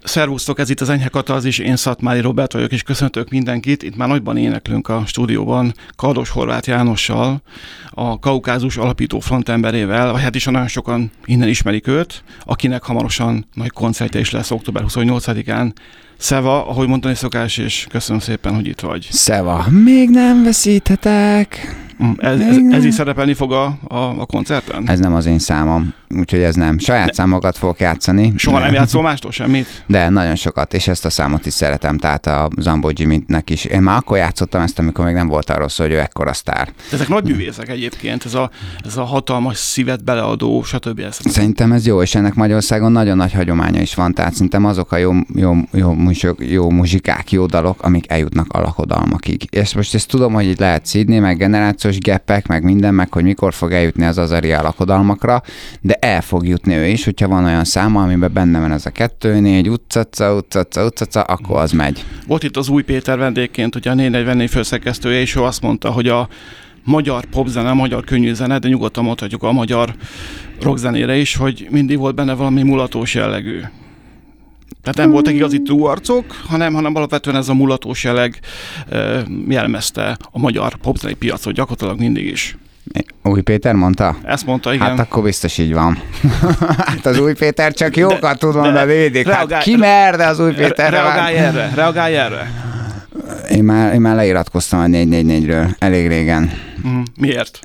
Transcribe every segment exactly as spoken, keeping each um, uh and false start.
Szervusztok, ez itt az Enyhe Katalzis, én Szatmári Robert vagyok, és köszöntök mindenkit. Itt már nagyban éneklünk a stúdióban Kardos Horváth Jánossal, a Kaukázus alapító frontemberével, vagy hát is nagyon sokan innen ismerik őt, akinek hamarosan nagy koncertje is lesz október huszonnyolcadikán. Szeva, ahogy mondani szokás, és köszönöm szépen, hogy itt vagy. Szeva, még nem veszíthetek. Ez, ez, ez is szerepelni fog a, a, a koncerten? Ez nem az én számom, úgyhogy ez nem. Saját de, számokat fogok játszani. Soha nem játszol mástól semmit? De nagyon sokat, és ezt a számot is szeretem, tehát a Zambó Jimmy-nek is. Én már akkor játszottam ezt, amikor még nem volt arról szó, hogy ő ekkora sztár. De ezek nagy művészek egyébként, ez a, ez a hatalmas szívet beleadó, stb. Ezt. Szerintem ez jó, és ennek Magyarországon nagyon nagy hagyománya is van, tehát szerintem azok a jó, jó, jó, jó, jó muzsikák, jó dalok, amik eljutnak a lakodalmakig. És most ezt tudom, hogy itt lehet szídni, meg generációs geppek, meg minden, meg hogy mikor fog eljutni az Azaria lakodalmakra, de el fog jutni ő is, hogyha van olyan száma, amiben benne van ez a kettő, négy, utcaca, utcaca, utcaca, akkor az megy. Volt itt az Új Péter vendégként, ugye a négy negyvennégy főszerkesztője, és ő azt mondta, hogy a magyar popzene, a magyar könnyű zene, de nyugodtan mondhatjuk a magyar rockzenére is, hogy mindig volt benne valami mulatós jellegű. Tehát nem voltak igazi túlarcok, hanem, hanem alapvetően ez a mulatós jelleg uh, jellemezte a magyar popzenei piacot gyakorlatilag mindig is. Új Péter mondta? Ezt mondta, igen. Hát akkor biztos így van. Hát az Új Péter csak jókat tud mondani mindig. Reagálj, hát ki merde az Új Péterre? Reagálj erre, reagálj erre. Én már, én már leiratkoztam a négy négy négyről elég régen. Mm, miért?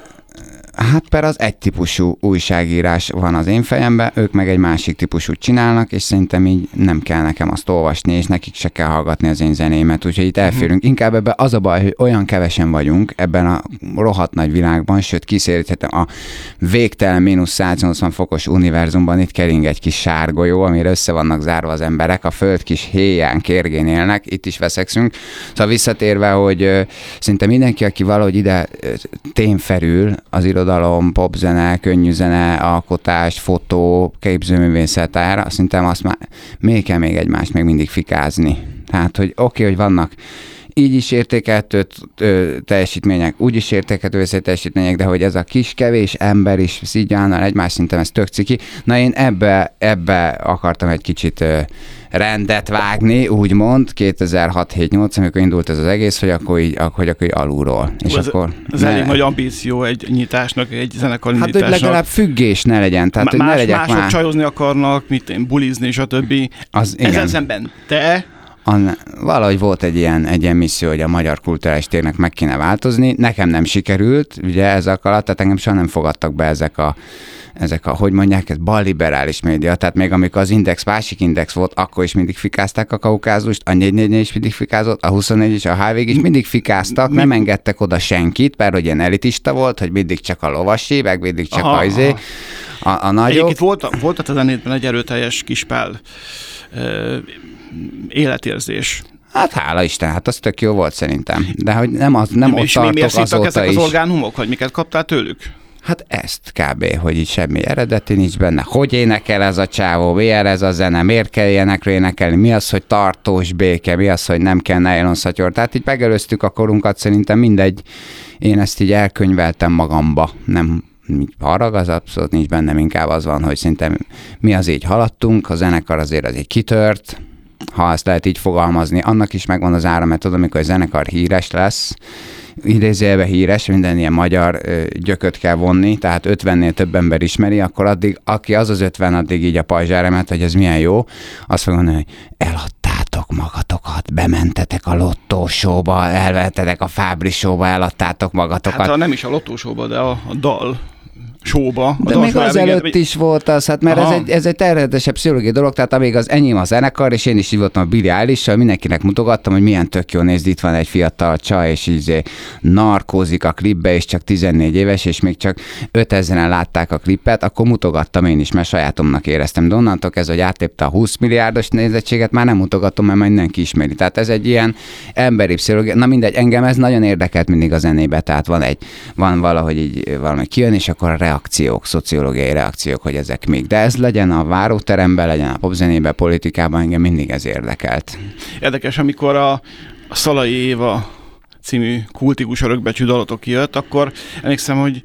Hát per az egy típusú újságírás van az én fejemben, ők meg egy másik típusút csinálnak, és szerintem így nem kell nekem azt olvasni, és nekik se kell hallgatni az én zenémet, úgyhogy itt elférünk. Inkább ebben az a baj, hogy olyan kevesen vagyunk ebben a rohadt nagy világban, sőt kiszélíthetem a végtelen mínusz száznyolcvan fokos univerzumban, itt kering egy kis sárgolyó, amire össze vannak zárva az emberek, a föld kis héján, kérgén élnek, itt is veszekszünk. Szóval visszatérve, hogy szinte mindenki, aki valahogy ide témferül az irodalom, popzene, könnyűzene, alkotás, fotó, képzőművészetára, szerintem azt már még kell még egymást még mindig fikázni. Tehát, hogy oké, okay, hogy vannak így is értékelhető teljesítmények, úgy is értékelhető teljesítmények, de hogy ez a kis kevés ember is szígyánnal egymás, szerintem ez tök ciki. Na én ebbe, ebbe akartam egy kicsit rendet vágni, úgymond, kétezer-hat hét nyolc, amikor indult ez az egész, hogy akkor így, hogy akkor így alulról. És ez, akkor ez ne... elég nagy ambíció egy nyitásnak, egy zenekar indításnak. Hát, hogy legalább függés ne legyen. Tehát, Más, hogy ne legyek mások már... csajozni akarnak, mit én, bulizni, stb. Az, ezen szemben te... An, valahogy volt egy ilyen, egy ilyen misszió, hogy a magyar kulturális térnek meg kéne változni. Nekem nem sikerült, ugye ezek alatt, tehát engem soha nem fogadtak be ezek a, ezek a, hogy mondják, ez balliberális média. Tehát még amikor az Index másik Index volt, akkor is mindig fikázták a Kaukázust, a négy négy négy is mindig fikázott, a huszonnégy is, a há vé is mindig fikáztak, nem engedtek oda senkit, mert hogy ilyen elitista volt, hogy mindig csak a lovasi, meg mindig csak aha, a izé, a, a nagyok. Egyébként volt, volt a zenétben egy erőteljes kispál életérzés. Hát hála Isten, hát az tök jó volt szerintem. De hogy nem, az, nem ott tartok azóta is. És ezek az orgánumok, hogy miket kaptál tőlük? Hát ezt kb., hogy így semmi eredeti nincs benne. Hogy énekel ez a csávó, milyen ez a zene, miért kell ilyenekről énekelni, mi az, hogy tartós béke, mi az, hogy nem kell nylon szatyor. Tehát így megelőztük a korunkat, szerintem mindegy. Én ezt így elkönyveltem magamba, nem harag, az abszolút nincs bennem, inkább az van, hogy szerintem mi az így haladtunk, a zenekar azért az így kitört, ha ezt lehet így fogalmazni, annak is megvan az ára, mert tudom, amikor a zenekar híres lesz, idézőjelben híres, minden ilyen magyar ö, gyököt kell vonni, tehát ötvennél több ember ismeri, akkor addig, aki az az ötven, addig így a pajzsára emet, hogy ez milyen jó, azt fogja mondani, hogy eladtátok magatokat, bementetek a lottósóba, elvettetek a Fábri-sóba, eladtátok magatokat. Hát nem is a lottósóba, de a, a dal showba. De még azelőtt is volt az, hát mert ez egy, ez egy természetesebb pszichológiai dolog, tehát amíg az enyém a zenekar, és én is így voltam a Billie Eilish-sal, mindenkinek mutogattam, hogy milyen tök jó nézd, itt van egy fiatal csaj, és így narkózik a klipbe, és csak tizennégy éves, és még csak ötezren látták a klippet, akkor mutogattam én is, mert sajátomnak éreztem. De onnantól ez, hogy átlépte a húsz milliárdos nézettséget, már nem mutogatom, mert mindenki ismeri. Tehát ez egy ilyen emberi pszichológia. Na mindegy, engem ez nagyon érdekelt mindig a zenébe, tehát van egy, van valahogy így valami kijön, és akkor a reakciók, szociológiai reakciók, hogy ezek még. De ez legyen a váróteremben, legyen a popzenében, politikában, engem mindig ez érdekelt. Érdekes, amikor a, a Szalai Éva című kultikus örökbecsű dalotok kijött, akkor emlékszem, hogy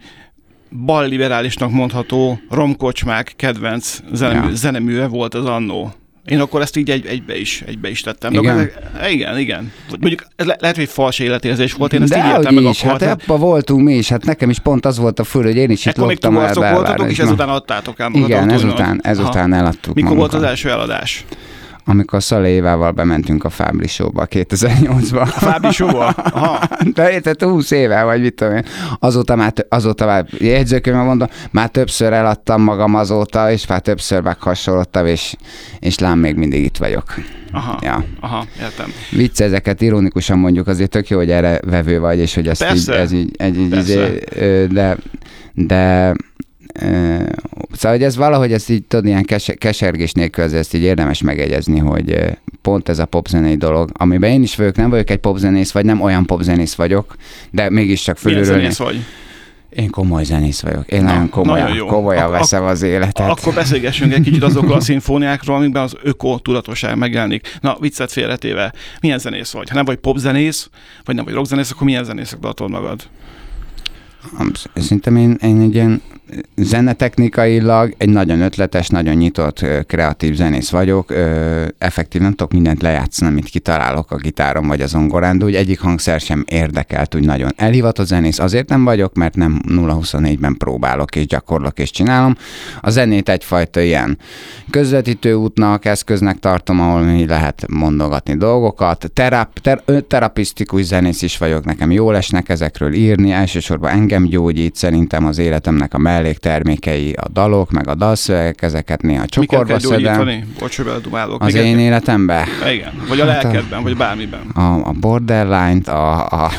balliberálisnak mondható Romkocsmák kedvenc zenemű, ja. zeneműve volt az annó. Én akkor ezt így egy, egybe, is, egybe is tettem. Igen? De ezek, igen, igen. Mondjuk ez le, lehet, hogy fals életérzés volt, én ezt de így értem meg is, akkor. hát ebben voltunk mi is, hát nekem is pont az volt a fő, hogy én is itt loptam el belvárosban. voltatok, és ezután adtátok el magatokat. Igen, ezután, ezután eladtuk Mikor magunkat. volt az első eladás? Amikor Szale Évával bementünk a Fábri Show-ba kétezer-nyolcban. A Fábri Show-ba? Aha. De érted, húsz éve, vagy mit tudom én. Azóta már, azóta már jegyzőkönyvben mondom, már többször eladtam magam azóta, és már többször meghasonlottam, és, és lám még mindig itt vagyok. Aha, ja. aha, értem. Vicc, ezeket ironikusan mondjuk, azért tök jó, hogy erre vevő vagy, és hogy ezt így, ez így, egy, így, izé, de, de szóval, hogy ez valahogy ezt így tudod, ilyen kes- kesergés nélkül ezt így érdemes megegyezni, hogy pont ez a popzenei dolog, amiben én is vagyok, nem vagyok egy popzenész, vagy nem olyan popzenész vagyok, de mégiscsak fölülről. Milyen zenész vagy? Én komoly zenész vagyok. Én Na, nagyon komolyan, nagyon komolyan Ak- veszem az életet. Akkor beszélgessünk egy kicsit azokról a szimfóniákról, amikben az öko-tudatosság megjelenik. Na, viccet félretéve, milyen zenész vagy? Ha nem vagy popzenész, vagy nem vagy rockzenész, akkor milyen zenészek tartod magad? Szerintem én, én egy ilyen zenetechnikailag egy nagyon ötletes, nagyon nyitott, kreatív zenész vagyok. Ö, effektív nem tudok mindent lejátszani, amit kitalálok a gitáron vagy a zongorán, de úgy egyik hangszer sem érdekelt, úgy nagyon elhivatott zenész. Azért nem vagyok, mert nem nulla huszonnégyben próbálok és gyakorlok és csinálom. A zenét egyfajta ilyen közvetítő útnak, eszköznek tartom, ahol mi lehet mondogatni dolgokat. Terap, ter, terapisztikus zenész is vagyok, nekem jól esnek ezekről írni, elsősorban engem gyógyít, szerintem az életemnek a melléktermékei, a dalok, meg a dalszövegek, ezeket néha csokorba szedem. Bocs, hogy beledumálok. Az én életemben? Igen, vagy a hát lelkedben, a, vagy bármiben. A, a borderline-t, a, a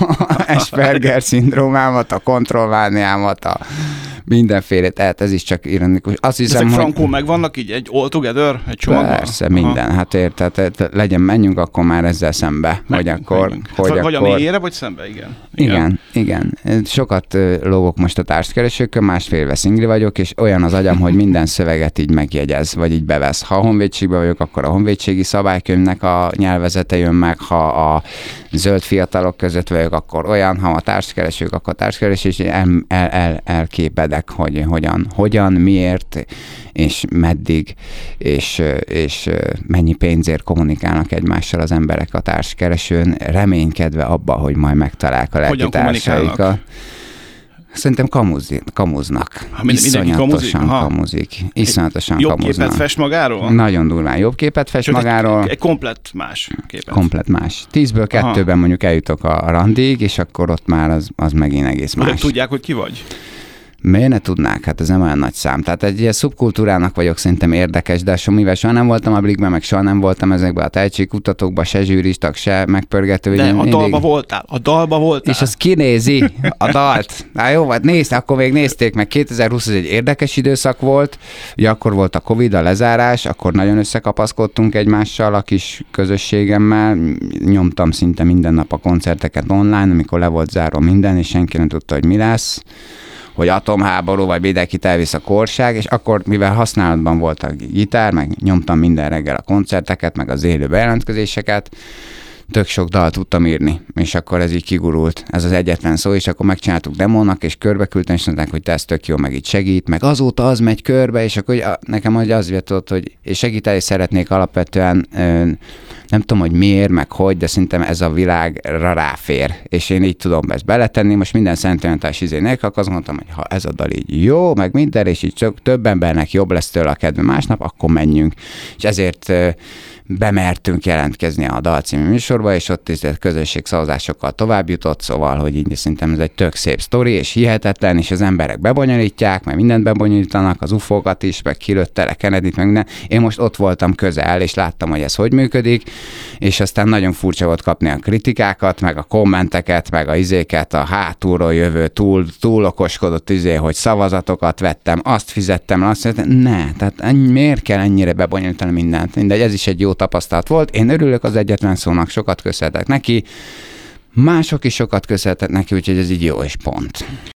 Asperger-szindrómámat, a kontrollmániámat, a mindenféle, tehát ez is csak ironikus. Azt hiszem, ezek hogy... frankul megvannak így egy all together, egy csomagban? Persze, minden. Aha. Hát érted, legyen, menjünk akkor már ezzel szembe. Vagy akkor... Hogy hát, vagy akkor... a mélyére, vagy szembe, igen. Igen, igen. igen. Sokat lógok most a társkeresőkön, másfél éve szingli vagyok, és olyan az agyam, hogy minden szöveget így megjegyez, vagy így bevesz. Ha a honvédségben vagyok, akkor a honvédségi szabálykönyvnek a nyelvezete jön meg, ha a zöld fiatalok között vagyok, akkor olyan, ha a társkeresők, akkor társkeresés, és el, el, el, elképedek, hogy hogyan, hogyan, miért, és meddig, és, és mennyi pénzért kommunikálnak egymással az emberek a társkeresőn, reménykedve abba, hogy majd megtalálják a lelki társaikat. Szerintem kamuzi, kamuznak. Ha Iszonyatosan kamuzik. Iszonyatosan jobb kamuznak. Jobb képet fest magáról? Nagyon durván jobb képet fest Csak magáról. Egy, egy komplett más képet. Komplett más. Tízből kettőben Aha. mondjuk eljutok a randig, és akkor ott már az, az megint egész más. De tudják, hogy ki vagy? Miért ne tudnák? Hát ez nem olyan nagy szám. Tehát egy ilyen szubkultúrának vagyok szerintem érdekes, de mivel soha nem voltam a Blikben, meg soha nem voltam ezekben a tehetségkutatókban, se zsűristak, se megpörgető. De a mindig... dalba voltál, a dalba voltál. És az kinézi a dalt. Na jó, hát nézd, akkor még nézték meg. kétezer-húsz egy érdekes időszak volt, ugye akkor volt a Covid, a lezárás, akkor nagyon összekapaszkodtunk egymással a kis közösségemmel, nyomtam szinte minden nap a koncerteket online, amikor le volt zárva minden, és senki nem tudta, hogy mi lesz, hogy atomháború, vagy mindenkit elvisz a korság, és akkor, mivel használatban volt a gitár, meg nyomtam minden reggel a koncerteket, meg az élő bejelentkezéseket, tök sok dalt tudtam írni, és akkor ez így kigurult, ez az egyetlen szó, és akkor megcsináltuk demónak, és körbeküldtem, és mondták, hogy te ez tök jó, meg itt segít, meg azóta az megy körbe, és akkor nekem az jött, hogy segíteni szeretnék alapvetően, nem tudom, hogy miért, meg hogy, de szerintem ez a világra ráfér, és én így tudom ezt beletenni, most minden szentelentás izé nélkül, akkor azt mondtam, hogy ha ez a dal így jó, meg minden, és így több embernek jobb lesz tőle a kedve másnap, akkor menjünk. És ezért bemertünk jelentkezni a Dal című műsorba, és ott is közönségszavazásokkal tovább jutott, szóval, hogy így szerintem ez egy tök szép sztori, és hihetetlen, és az emberek bebonyolítják, meg mindent bebonyolítanak, az ufókat is, meg kilőtte le Kennedy-t, meg minden. Én most ott voltam közel, és láttam, hogy ez hogy működik, és aztán nagyon furcsa volt kapni a kritikákat, meg a kommenteket, meg a izéket, a hátulról jövő, túl, túl okoskodott izé, hogy szavazatokat vettem, azt fizettem, azt fizettem. Ne, tehát miért kell ennyire bebonyolítani mindent? Mindegy, ez is egy jó tapasztalat volt. Én örülök az egyetlen szónak, sokat köszönhetek neki, mások is sokat köszönhetek neki, úgyhogy ez így jó és pont.